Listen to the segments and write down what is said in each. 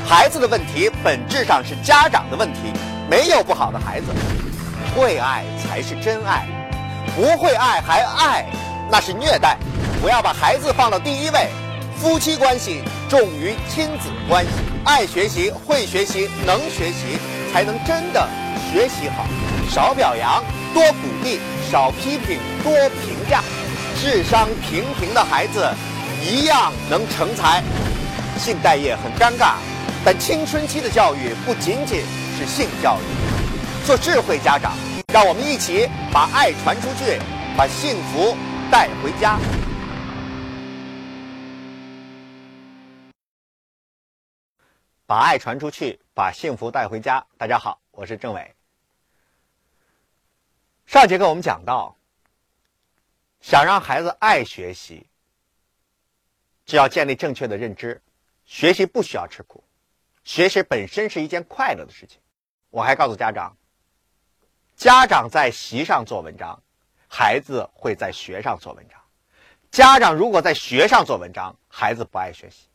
孩子的问题本质上是家长的问题，没有不好的孩子，会爱才是真爱，不会爱还爱，那是虐待。不要把孩子放到第一位，夫妻关系重于亲子关系，爱学习、会学习、能学习，才能真的学习好。少表扬，多鼓励；少批评，多评价。智商平平的孩子一样能成才。性待业很尴尬，但青春期的教育不仅仅是性教育。做智慧家长，让我们一起把爱传出去，把幸福带回家。把爱传出去，把幸福带回家。大家好，我是郑伟。上节课我们讲到，想让孩子爱学习，只要建立正确的认知，学习不需要吃苦，学习本身是一件快乐的事情。我还告诉家长，家长在习上做文章，孩子会在学上做文章。家长如果在学上做文章，孩子不爱学习。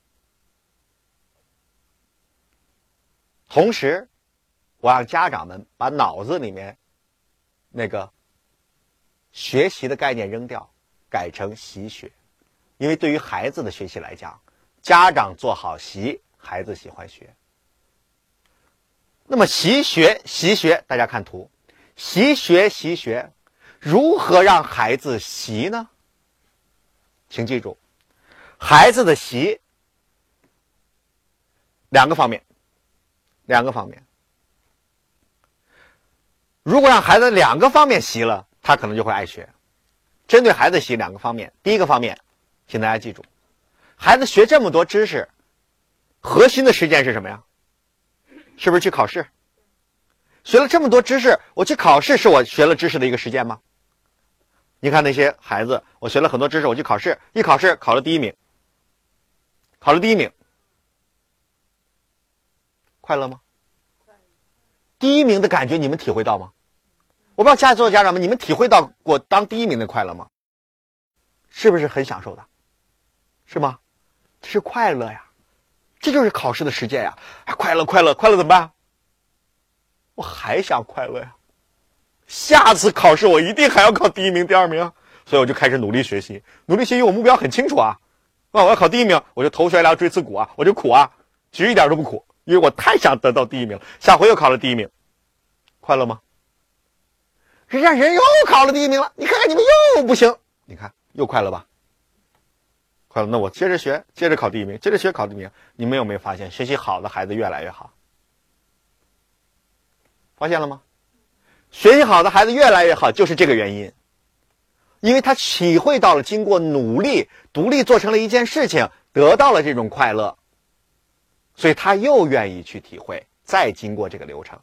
同时，我让家长们把脑子里面那个学习的概念扔掉，改成习学。因为对于孩子的学习来讲，家长做好习，孩子喜欢学。那么习学，大家看图，习学，如何让孩子习呢？请记住，孩子的习两个方面。如果让孩子两个方面习了，他可能就会爱学。针对孩子习两个方面，第一个方面，请大家记住，孩子学这么多知识，核心的实践是什么呀？是不是去考试？学了这么多知识，我去考试是我学了知识的一个实践吗？你看那些孩子，我学了很多知识，我去考试，一考试考了第一名，快乐吗？第一名的感觉你们体会到吗？我不知道所有家长们，你们体会到过当第一名的快乐吗？是不是很享受的？是吗？是快乐呀，这就是考试的实践呀。快乐怎么办？我还想快乐呀，下次考试我一定还要考第一名、第二名，所以我就开始努力学习。我目标很清楚啊，我要考第一名，我就头悬梁锥刺股啊，我就苦啊，其实一点都不苦。因为我太想得到第一名了，下回又考了第一名，快乐吗？人又考了第一名了，你看看你们又不行，你看又快乐吧？快乐，那我接着学，接着考第一名，接着学考第一名。你们有没有发现，学习好的孩子越来越好？发现了吗？学习好的孩子越来越好，就是这个原因，因为他体会到了经过努力，独立做成了一件事情，得到了这种快乐。所以他又愿意去体会，再经过这个流程。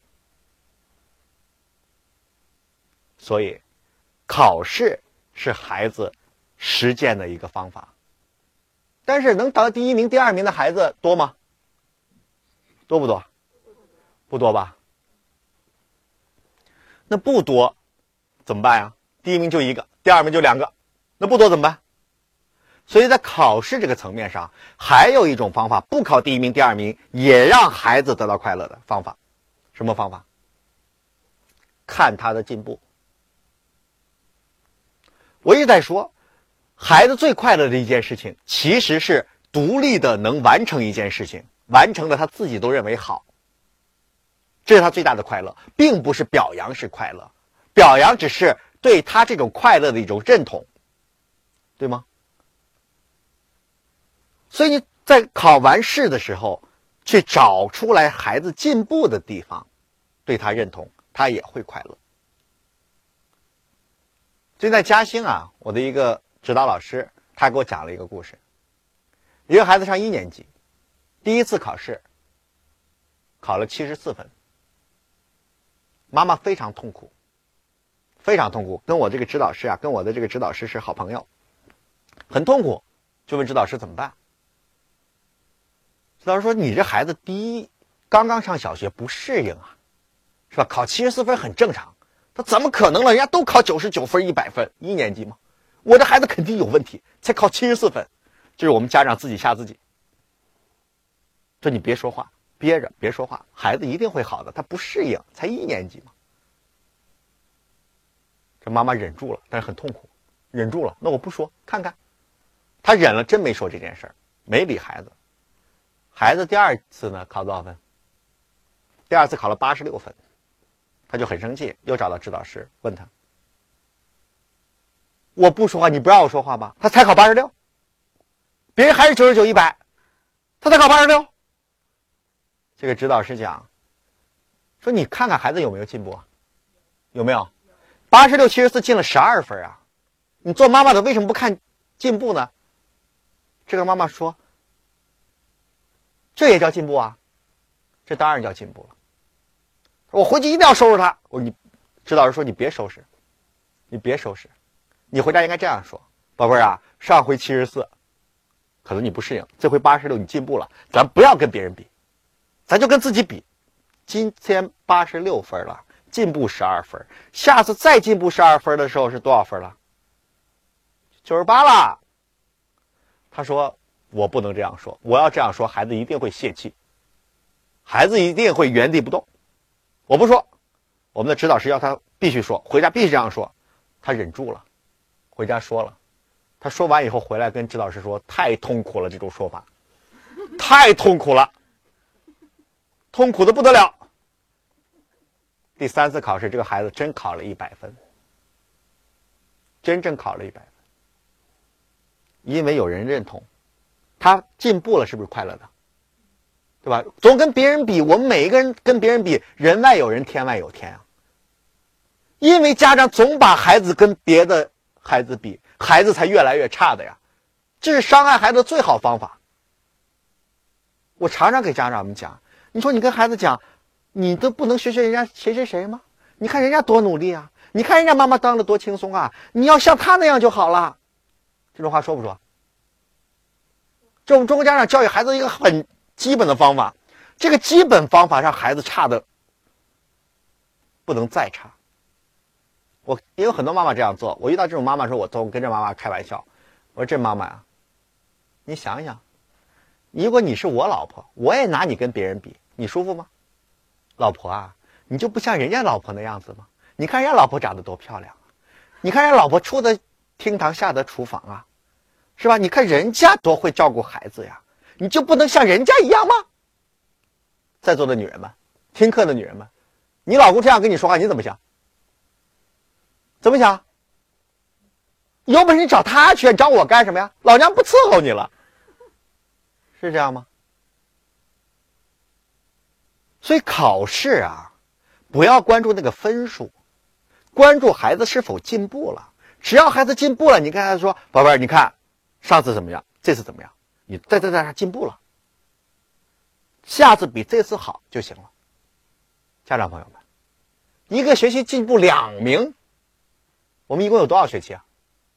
所以考试是孩子实践的一个方法。但是能得第一名、第二名的孩子多吗？多不多？不多吧？那不多怎么办呀？第一名就一个，第二名就两个，那不多怎么办？所以在考试这个层面上，还有一种方法，不考第一名、第二名，也让孩子得到快乐的方法。什么方法？看他的进步。我一直在说，孩子最快乐的一件事情，其实是独立的能完成一件事情，完成的他自己都认为好。这是他最大的快乐，并不是表扬式快乐，表扬只是对他这种快乐的一种认同，对吗？所以你在考完试的时候，去找出来孩子进步的地方，对他认同，他也会快乐。最近在嘉兴啊，我的一个指导老师，他给我讲了一个故事。一个孩子上1年级，第一次考试考了74分，妈妈非常痛苦，跟我这个指导师啊，跟我的这个指导师是好朋友，很痛苦，就问指导师怎么办。指导师说：“你这孩子刚刚上小学不适应啊，是吧？考74分很正常，他怎么可能了？人家都考99分、100分，1年级嘛，我这孩子肯定有问题，才考74分。”这是我们家长自己吓自己。说你别说话， 憋着别说话，孩子一定会好的，他不适应，才1年级嘛。这妈妈忍住了，但是很痛苦，忍住了，那我不说，看看。他忍了，真没说这件事儿，没理孩子。孩子第2次呢考多少分？第2次考了86分，他就很生气，又找到指导师问他：我不说话，你不让我说话吗？他才考86，别人还是99、100，他才考86。这个指导师讲说：你看看孩子有没有进步啊？有没有？86、74进了12分啊！你做妈妈的为什么不看进步呢？这个妈妈说：这也叫进步啊？这当然叫进步了。我回去一定要收拾他。我说你，指导师说你别收拾，你别收拾，你回家应该这样说：宝贝儿啊，上回74，可能你不适应，这回86你进步了，咱不要跟别人比，咱就跟自己比。今天86分了，进步12分，下次再进步12分的时候是多少分了？98了。他说我不能这样说，我要这样说孩子一定会泄气，孩子一定会原地不动。我不说，我们的指导师要他必须说，回家必须这样说。他忍住了，回家说了。他说完以后回来跟指导师说：太痛苦了，这种说法太痛苦了，痛苦的不得了。第3次考试，这个孩子真考了100分，真正考了100分，因为有人认同他进步了，是不是快乐的？对吧？总跟别人比，我们每一个人跟别人比，人外有人，天外有天啊。因为家长总把孩子跟别的孩子比，孩子才越来越差的呀，这是伤害孩子的最好方法。我常常给家长们讲，你说你跟孩子讲，你都不能学人家谁谁谁吗？你看人家多努力啊，你看人家妈妈当的多轻松啊，你要像他那样就好了。这种话说不说？这我们中国家长教育孩子一个很基本的方法，这个基本方法让孩子差的不能再差。也有很多妈妈这样做，我遇到这种妈妈时候，我都跟这妈妈开玩笑，我说这妈妈呀，你想想，如果你是我老婆，我也拿你跟别人比，你舒服吗？老婆啊，你就不像人家老婆那样子吗？你看人家老婆长得多漂亮啊，你看人家老婆出得厅堂下得厨房啊，是吧？你看人家多会照顾孩子呀，你就不能像人家一样吗？在座的女人们，听课的女人们，你老公这样跟你说话，你怎么想？怎么想？有本事你找他去，你找我干什么呀？老娘不伺候你了，是这样吗？所以考试啊，不要关注那个分数，关注孩子是否进步了。只要孩子进步了，你跟孩子说：宝贝儿，你看上次怎么样，这次怎么样，你在进步了，下次比这次好就行了。家长朋友们，一个学期进步2名，我们一共有多少学期啊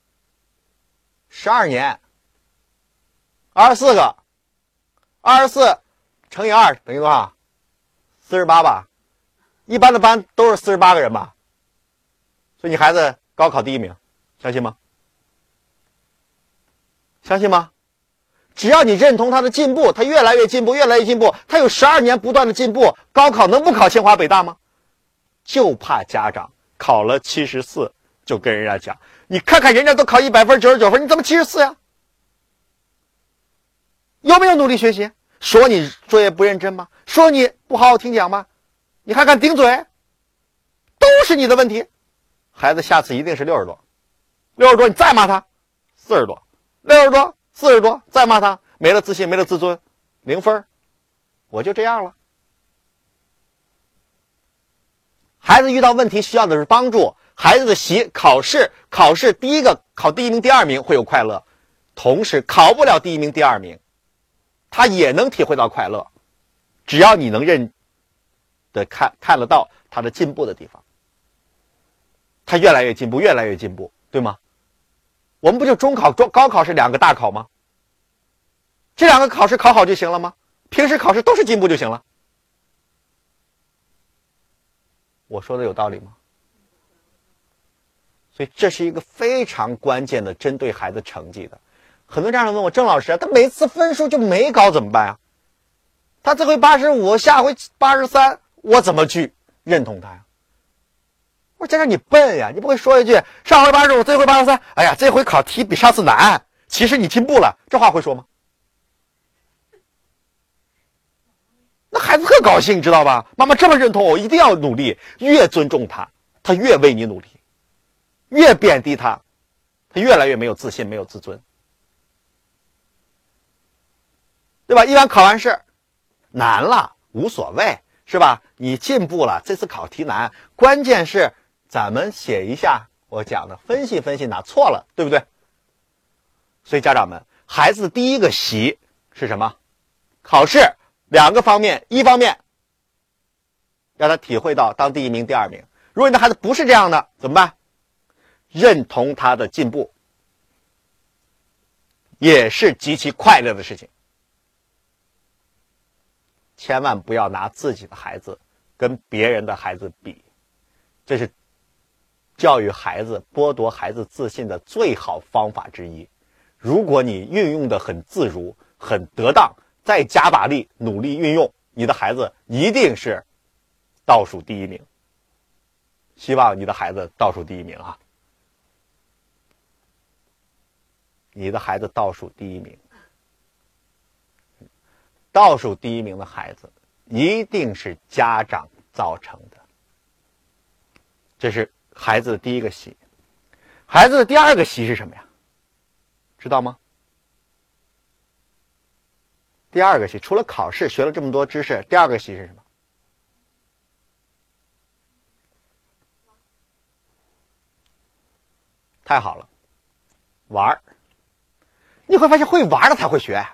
？12年，24个，24乘以2等于多少？48吧。一般的班都是48个人吧。所以你孩子高考第1名，相信吗？相信吗？只要你认同他的进步，他越来越进步，越来越进步，他有12年不断的进步，高考能不考清华北大吗？就怕家长考了74就跟人家讲，你看看人家都考100分99分，你怎么74呀？有没有努力学习？说你作业不认真吗？说你不好好听讲吗？你还敢顶嘴？都是你的问题。孩子下次一定是60多，60多你再骂他，40多，60多40多再骂他，没了自信，没了自尊，0分，我就这样了。孩子遇到问题需要的是帮助，孩子的考试第一个考第1名第2名会有快乐，同时考不了第1名第2名他也能体会到快乐，只要你能认的看得到他的进步的地方，他越来越进步，越来越进步，对吗？我们不就中考高考是2个大考吗？这2个考试考好就行了吗？平时考试都是进步就行了。我说的有道理吗？所以这是一个非常关键的针对孩子成绩的。很多家长问我，郑老师他每次分数就没高怎么办啊？ 他这回85，下回83，我怎么去认同他呀？我说家长你笨呀，你不会说一句上回85，这回83，哎呀，这回考题比上次难，其实你进步了，这话会说吗？那孩子特高兴，知道吧？妈妈这么认同我，一定要努力。越尊重他，他越为你努力；越贬低他，他越来越没有自信，没有自尊，对吧？一般考完试难了无所谓，是吧？你进步了，这次考题难，关键是咱们写一下我讲的，分析分析哪错了，对不对？所以家长们，孩子第一个习是什么？考试2个方面，一方面让他体会到当第1名、第2名。如果你的孩子不是这样的，怎么办？认同他的进步，也是极其快乐的事情。千万不要拿自己的孩子跟别人的孩子比，这是教育孩子、剥夺孩子自信的最好方法之一。如果你运用的很自如、很得当，再加把力，努力运用，你的孩子一定是倒数第1名。希望你的孩子倒数第1名啊！你的孩子倒数第1名，倒数第1名的孩子一定是家长造成的。这是孩子的第一个习。孩子的第2个习是什么呀？知道吗？第2个习，除了考试学了这么多知识，第2个习是什么？太好了，玩。你会发现会玩的才会学，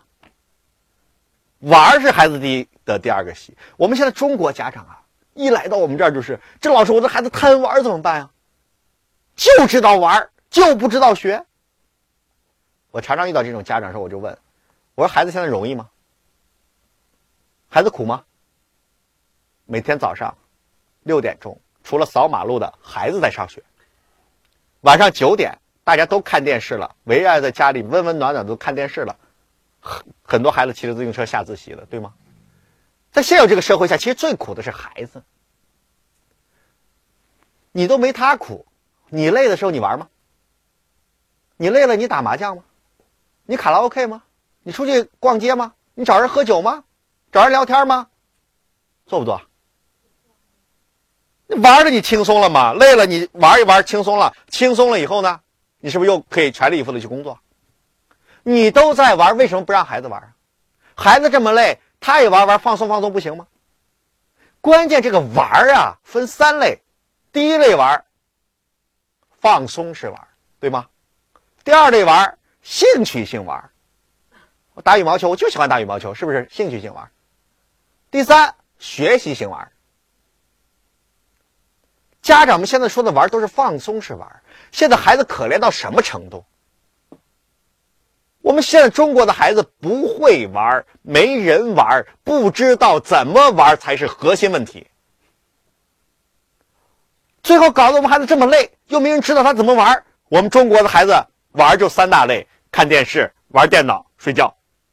玩是孩子第2个习。我们现在中国家长啊，一来到我们这儿就是这老师，我的孩子贪玩怎么办呀？就知道玩，就不知道学。我常常遇到这种家长时候，我就问，我说孩子现在容易吗？孩子苦吗？每天早上6点钟，除了扫马路的孩子在上学，晚上9点大家都看电视了，围绕在家里温温暖暖都看电视了，很多孩子骑着自行车下自习了，对吗？在现有这个社会下，其实最苦的是孩子。你都没他苦，你累的时候你玩吗？你累了你打麻将吗？你卡拉 OK 吗？你出去逛街吗？你找人喝酒吗？找人聊天吗？做不做？你玩着你轻松了吗？累了你玩一玩轻松了，轻松了以后呢，你是不是又可以全力以赴的去工作？你都在玩，为什么不让孩子玩？孩子这么累，他也玩，放松放松不行吗？关键这个玩啊分3类，第1类玩放松式玩，对吗？第2类玩兴趣性玩，我打羽毛球我就喜欢打羽毛球，是不是兴趣性玩？第3学习性玩。家长们现在说的玩都是放松式玩，现在孩子可怜到什么程度？我们现在中国的孩子不会玩，没人玩，不知道怎么玩才是核心问题。最后搞得我们孩子这么累，又没人指导他怎么玩。我们中国的孩子玩就3大类：看电视、玩电脑、睡觉。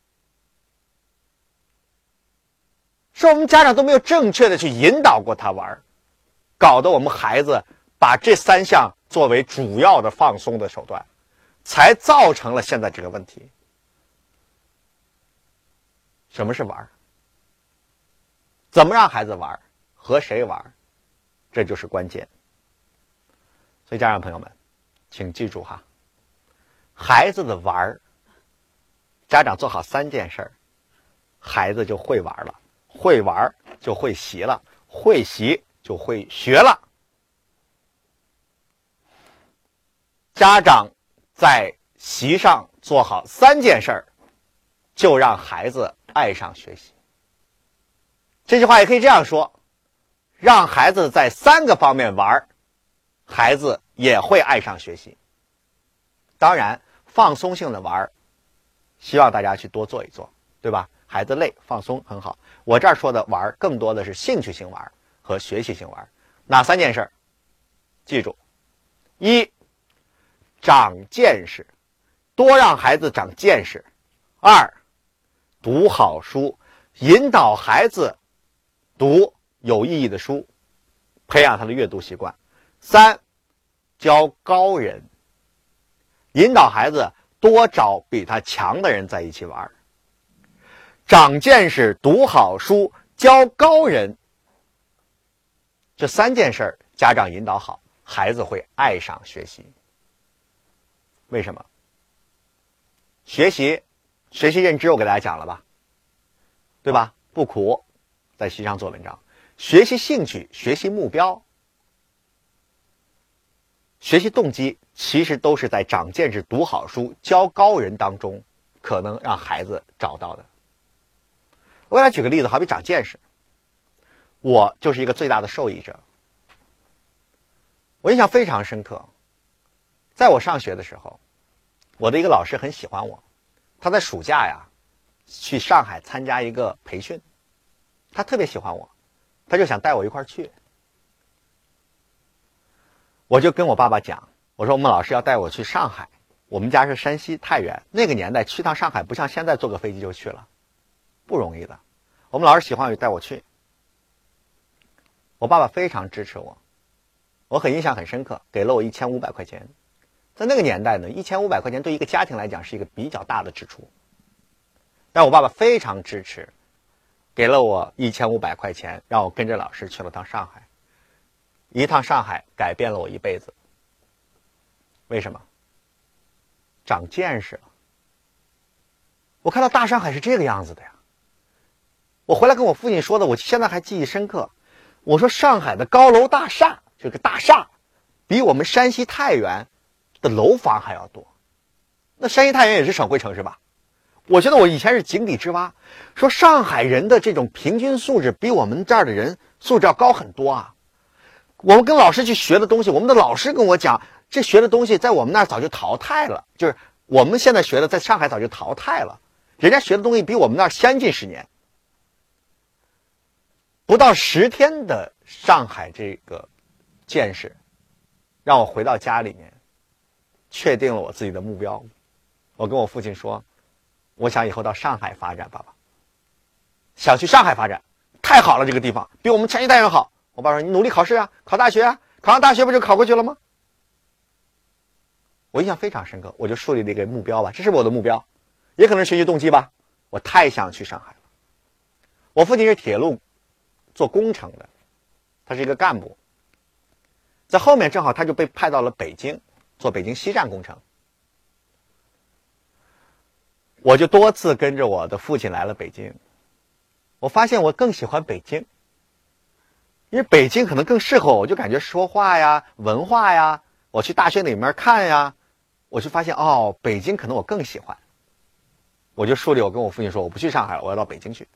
是我们家长都没有正确的去引导过他玩，搞得我们孩子把这3项作为主要的放松的手段，才造成了现在这个问题。什么是玩？怎么让孩子玩？和谁玩？这就是关键。所以家长朋友们，请记住哈，孩子的玩，家长做好3件事，孩子就会玩了，会玩就会习了，会习就会学了。家长在习上做好3件事，就让孩子爱上学习。这句话也可以这样说，让孩子在3个方面玩，孩子也会爱上学习。当然放松性的玩，希望大家去多做一做，对吧？孩子累放松很好。我这儿说的玩更多的是兴趣性玩和学习性玩。哪3件事？记住：1长见识，多让孩子长见识；2读好书， 引导孩子读有意义的书，培养他的阅读习惯。3，教高人，引导孩子多找比他强的人在一起玩。长见识，读好书，教高人，这3件事家长引导好，孩子会爱上学习。为什么？学习认知我给大家讲了吧，对吧？不苦，在习上做文章。学习兴趣，学习目标，学习动机，其实都是在长见识、读好书、教高人当中可能让孩子找到的。我给大家举个例子，好比长见识，我就是一个最大的受益者。我印象非常深刻，在我上学的时候，我的一个老师很喜欢我，他在暑假呀去上海参加一个培训，他特别喜欢我，他就想带我一块儿去。我就跟我爸爸讲，我说我们老师要带我去上海，我们家是山西太原，那个年代去趟上海不像现在坐个飞机就去了，不容易的。我们老师喜欢我就带我去，我爸爸非常支持我，我很印象很深刻，给了我1500块钱。在那个年代呢，1500块钱对一个家庭来讲是一个比较大的支出，但我爸爸非常支持，给了我1500块钱，让我跟着老师去了趟上海。一趟上海改变了我一辈子。为什么？长见识了。我看到大上海是这个样子的呀。我回来跟我父亲说的，我现在还记忆深刻。我说上海的高楼大厦，这个大厦比我们山西太原的楼房还要多。那山西太原也是省会城市吧？我觉得我以前是井底之蛙，说上海人的这种平均素质比我们这儿的人素质要高很多啊。我们跟老师去学的东西，我们的老师跟我讲，这学的东西在我们那儿早就淘汰了，就是我们现在学的在上海早就淘汰了，人家学的东西比我们那儿先进10年。不到10天的上海这个见识，让我回到家里面，确定了我自己的目标。我跟我父亲说，我想以后到上海发展，爸爸想去上海发展，太好了，这个地方比我们山西太原好。我爸说你努力考试啊，考大学啊，考上大学不就考过去了吗？我印象非常深刻，我就树立了一个目标吧，这是我的目标，也可能是学习动机吧。我太想去上海了。我父亲是铁路做工程的，他是一个干部，在后面正好他就被派到了北京做北京西站工程。我就多次跟着我的父亲来了北京，我发现我更喜欢北京，因为北京可能更适合我，我就感觉说话呀、文化呀，我去大学里面看呀，我就发现北京可能我更喜欢。我就树立，我跟我父亲说，我不去上海了，我要到北京去。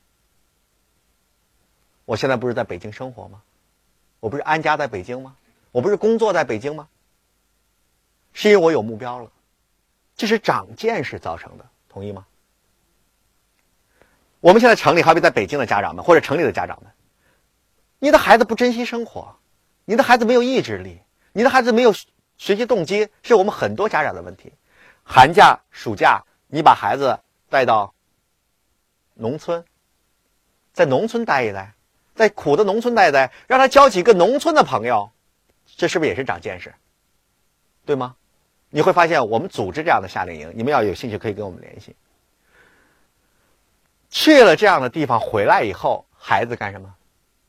我现在不是在北京生活吗？我不是安家在北京吗？我不是工作在北京吗？是因为我有目标了，这是长见识造成的，同意吗？我们现在城里，好比在北京的家长们，或者城里的家长们，你的孩子不珍惜生活，你的孩子没有意志力，你的孩子没有学习动机，是我们很多家长的问题。寒假、暑假，你把孩子带到农村，在农村待一待，在苦的农村待一待，让他交几个农村的朋友，这是不是也是长见识？对吗？你会发现我们组织这样的夏令营，你们要有兴趣可以跟我们联系。去了这样的地方回来以后，孩子干什么？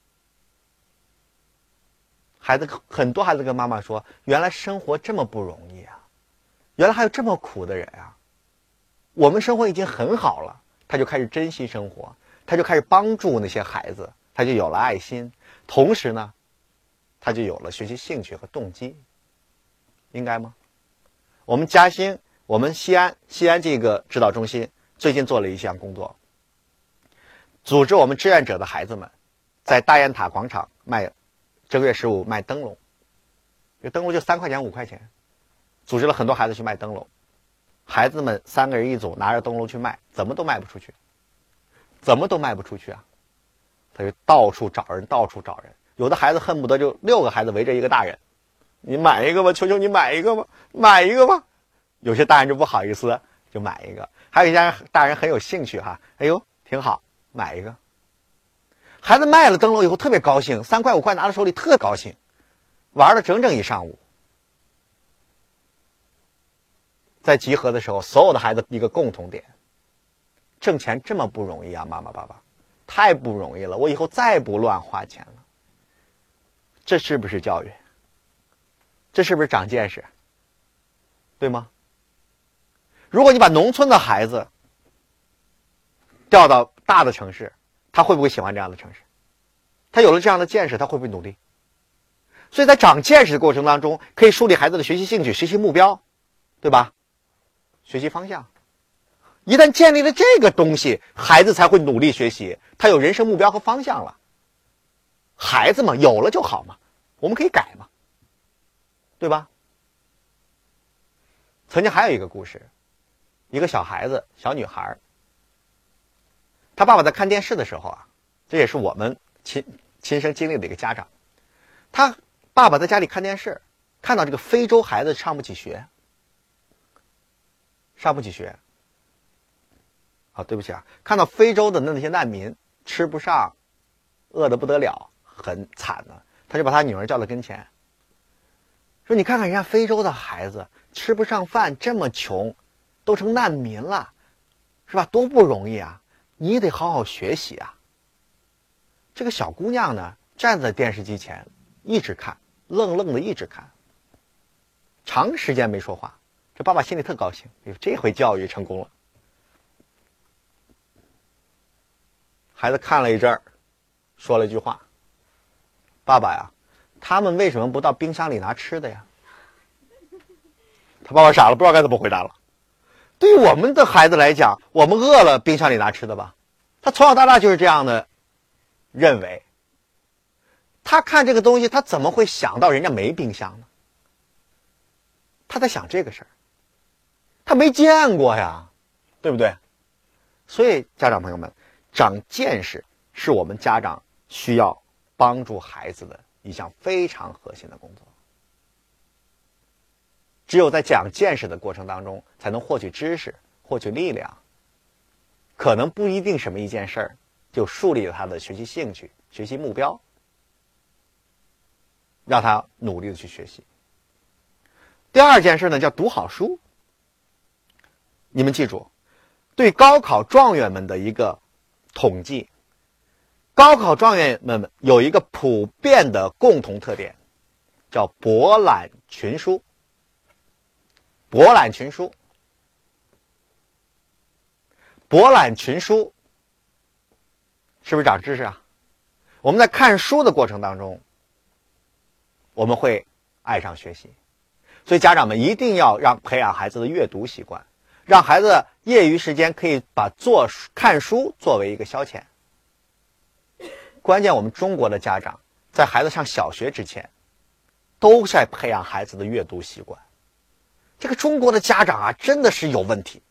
很多孩子跟妈妈说，原来生活这么不容易啊，原来还有这么苦的人啊，我们生活已经很好了。他就开始珍惜生活，他就开始帮助那些孩子，他就有了爱心，同时呢他就有了学习兴趣和动机，应该吗？我们嘉兴，我们西安这个指导中心最近做了一项工作，组织我们志愿者的孩子们在大雁塔广场卖，这个月15卖灯笼，这灯笼就3块钱5块钱，组织了很多孩子去卖灯笼，孩子们3个人一组拿着灯笼去卖，怎么都卖不出去，啊！他就到处找人，有的孩子恨不得就6个孩子围着一个大人，你买一个吧，求求你买一个吧，买一个吧。有些大人就不好意思，就买一个。还有一些大人很有兴趣哈，哎呦挺好， 买一个。孩子卖了灯笼以后特别高兴，3块5块拿到手里特高兴，玩了整整一上午。在集合的时候，所有的孩子一个共同点：挣钱这么不容易啊，妈妈爸爸，太不容易了，我以后再不乱花钱了。这是不是教育？这是不是长见识？对吗？如果你把农村的孩子调到大的城市，他会不会喜欢这样的城市？他有了这样的见识，他会不会努力？所以在长见识的过程当中，可以树立孩子的学习兴趣、学习目标，对吧？学习方向。一旦建立了这个东西，孩子才会努力学习，他有人生目标和方向了。孩子嘛，有了就好嘛，我们可以改嘛，对吧？曾经还有一个故事，一个小孩子，小女孩，他爸爸在看电视的时候啊，这也是我们亲身经历的一个家长。他爸爸在家里看电视，看到这个非洲孩子上不起学。对不起啊，看到非洲的那些难民吃不上，饿得不得了，很惨的，他就把他女儿叫到跟前，说：“你看看人家非洲的孩子吃不上饭，这么穷，都成难民了，是吧？多不容易啊！你得好好学习啊。”这个小姑娘呢，站在电视机前一直看，愣愣的一直看，长时间没说话。这爸爸心里特高兴，这回教育成功了。孩子看了一阵儿，说了一句话：“爸爸呀，他们为什么不到冰箱里拿吃的呀？”他爸爸傻了，不知道该怎么回答了。对于我们的孩子来讲，我们饿了，冰箱里拿吃的吧？他从小到大就是这样的认为。他看这个东西，他怎么会想到人家没冰箱呢？他在想这个事儿，他没见过呀，对不对？所以家长朋友们，长见识是我们家长需要帮助孩子的一项非常核心的工作。只有在长见识的过程当中，才能获取知识，获取力量。可能不一定什么一件事儿就树立了他的学习兴趣、学习目标，让他努力的去学习。第二件事呢，叫读好书。你们记住，对高考状元们的一个统计，高考状元们有一个普遍的共同特点，叫博览群书。博览群书，博览群书，是不是长知识啊？我们在看书的过程当中，我们会爱上学习，所以家长们一定要培养孩子的阅读习惯，让孩子业余时间可以把看书作为一个消遣。关键我们中国的家长在孩子上小学之前，都在培养孩子的阅读习惯。这个中国的家长啊，真的是有问题，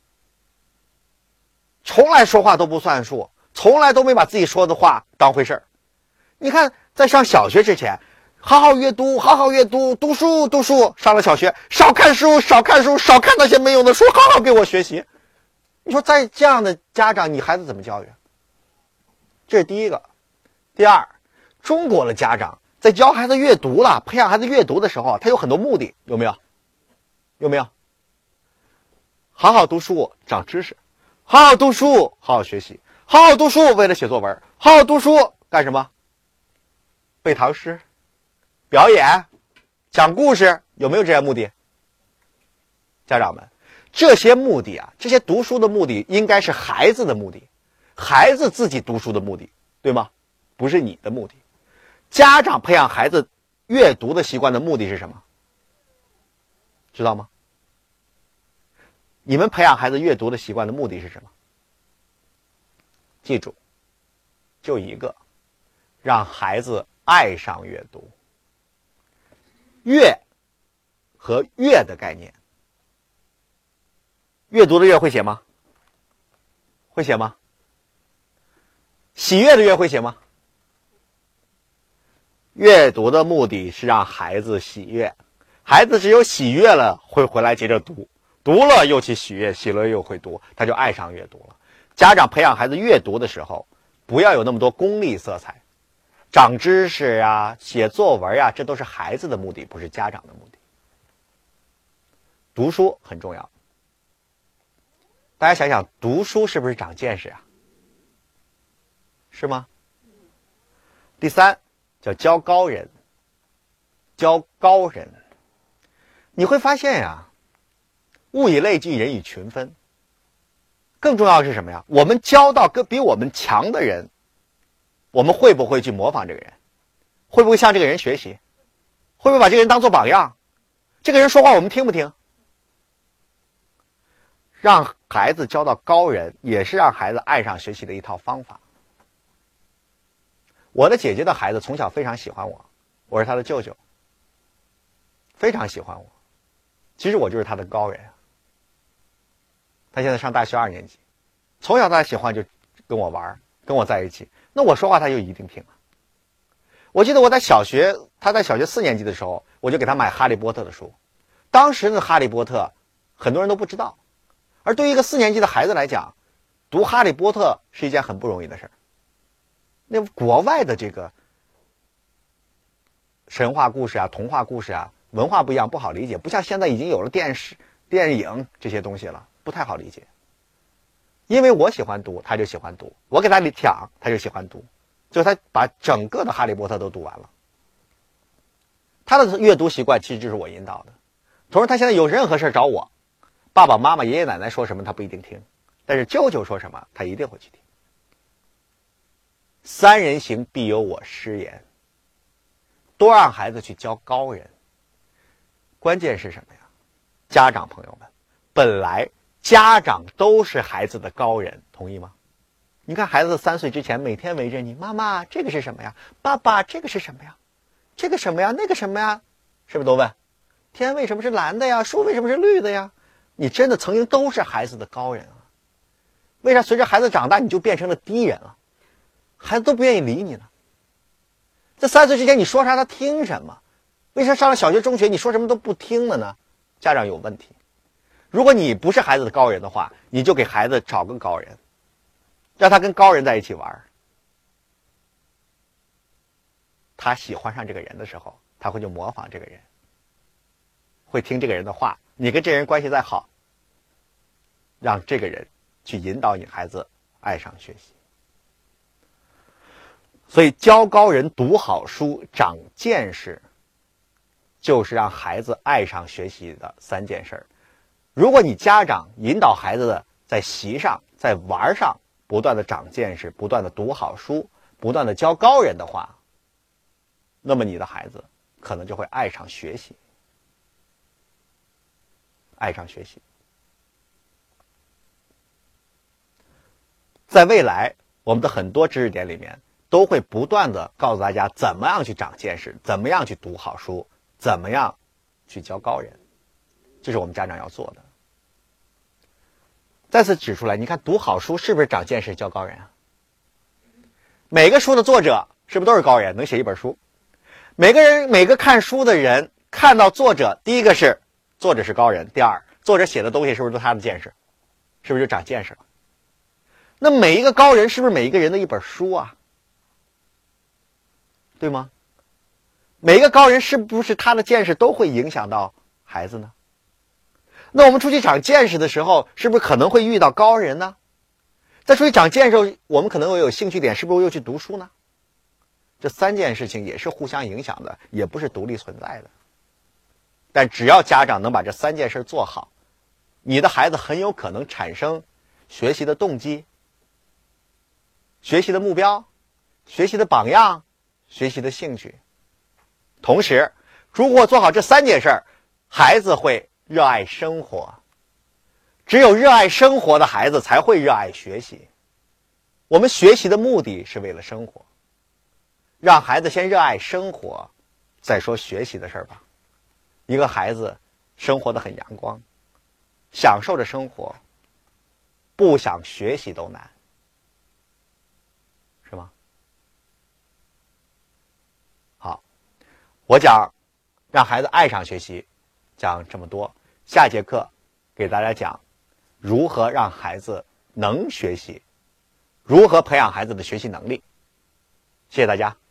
从来说话都不算数，从来都没把自己说的话当回事儿。你看，在上小学之前，好好阅读，好好阅读，读书读书。上了小学，少看书，少看书，少看那些没用的书，好好给我学习。你说在这样的家长，你孩子怎么教育？这是第一个。第二，中国的家长在教孩子阅读了，培养孩子阅读的时候，他有很多目的，有没有？有没有？好好读书长知识，好好读书好好学习，好好读书为了写作文，好好读书干什么？背唐诗、表演、讲故事，有没有这些目的？家长们，这些目的啊，这些读书的目的应该是孩子的目的，孩子自己读书的目的，对吗？不是你的目的。家长培养孩子阅读的习惯的目的是什么？知道吗？你们培养孩子阅读的习惯的目的是什么？记住，就一个，让孩子爱上阅读。阅和悦的概念，阅读的阅会写吗？会写吗？喜悦的悦会写吗？阅读的目的是让孩子喜悦，孩子只有喜悦了，会回来接着读，读了又去喜悦，喜了又会读，他就爱上阅读了。家长培养孩子阅读的时候， 不要有那么多功利色彩，长知识啊，写作文啊，这都是孩子的目的，不是家长的目的。读书很重要，大家想想，读书是不是长见识啊？是吗？第三叫教高人，教高人，你会发现呀，物以类聚，人以群分。更重要的是什么呀？我们教到比我们强的人，我们会不会去模仿这个人？会不会向这个人学习？会不会把这个人当做榜样？这个人说话我们听不听？让孩子教到高人，也是让孩子爱上学习的一套方法。我的姐姐的孩子从小非常喜欢我，我是他的舅舅，非常喜欢我。其实我就是他的高人。他现在上大学2年级，从小他喜欢就跟我玩，跟我在一起。那我说话他就一定听了。我记得他在小学4年级的时候，我就给他买《哈利波特》的书。当时的《哈利波特》很多人都不知道，而对于一个4年级的孩子来讲，读《哈利波特》是一件很不容易的事儿。那国外的这个神话故事啊、童话故事啊，文化不一样，不好理解，不像现在已经有了电视、电影这些东西了，不太好理解。因为我喜欢读，他就喜欢读；我给他讲，他就喜欢读。最后他把整个的《哈利波特》都读完了。他的阅读习惯其实就是我引导的。同时，他现在有任何事找我，爸爸妈妈、爷爷奶奶说什么他不一定听，但是舅舅说什么他一定会去听。三人行必有我师焉，多让孩子去教高人。关键是什么呀？家长朋友们，本来家长都是孩子的高人，同意吗？你看孩子3岁之前每天围着你，妈妈这个是什么呀？爸爸这个是什么呀？这个什么呀？那个什么呀？是不是都问？天为什么是蓝的呀？树为什么是绿的呀？你真的曾经都是孩子的高人啊。为啥随着孩子长大你就变成了低人了？孩子都不愿意理你了。在3岁之前你说啥他听什么？为啥上了小学中学你说什么都不听了呢？家长有问题。如果你不是孩子的高人的话，你就给孩子找个高人，让他跟高人在一起玩。他喜欢上这个人的时候，他会去模仿这个人，会听这个人的话。你跟这人关系再好，让这个人去引导你孩子爱上学习。所以教高人、读好书、长见识，就是让孩子爱上学习的3件事。如果你家长引导孩子的在习上、在玩上不断的长见识，不断的读好书，不断的教高人的话，那么你的孩子可能就会爱上学习，爱上学习。在未来，我们的很多知识点里面都会不断的告诉大家怎么样去长见识，怎么样去读好书，怎么样去教高人，这是我们家长要做的。再次指出来，你看读好书是不是长见识、教高人啊？每个书的作者是不是都是高人，能写一本书？每个看书的人看到作者，第一个是作者是高人，第二，作者写的东西是不是都他的见识？是不是就长见识了？那每一个高人是不是每一个人的一本书啊？对吗？每一个高人是不是他的见识都会影响到孩子呢？那我们出去长见识的时候，是不是可能会遇到高人呢？在出去长见识，我们可能会有兴趣点，是不是又去读书呢？这3件事情也是互相影响的，也不是独立存在的。但只要家长能把这3件事做好，你的孩子很有可能产生学习的动机、学习的目标、学习的榜样、学习的兴趣。同时，如果做好这3件事，孩子会热爱生活。只有热爱生活的孩子才会热爱学习。我们学习的目的是为了生活，让孩子先热爱生活，再说学习的事吧。一个孩子生活得很阳光，享受着生活，不想学习都难，是吗？好，我讲让孩子爱上学习，讲这么多。下节课给大家讲如何让孩子能学习， 如何培养孩子的学习能力。谢谢大家。